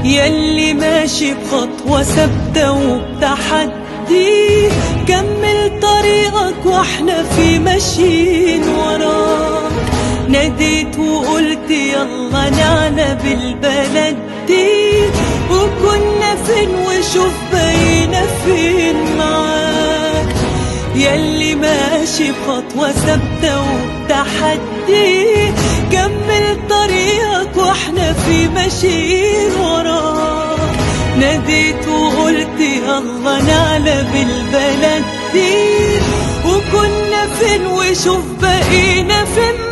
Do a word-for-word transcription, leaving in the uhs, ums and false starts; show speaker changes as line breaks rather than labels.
ياللي ماشي بخطوة ثابتة وبتحدي، كمل طريقك واحنا في ماشيين وراك. ناديت وقلت يلا نعلى بالبلد دي، وكنا فين وشوف بقينا فين معاك. ياللي ماشي بخطوة ثابتة وبتحدي، كمل طريقك واحنا في ماشيين وراك. ناديت وقلت يلا نعلى بالبلد دي، وكنا فين وشوف بقينا فين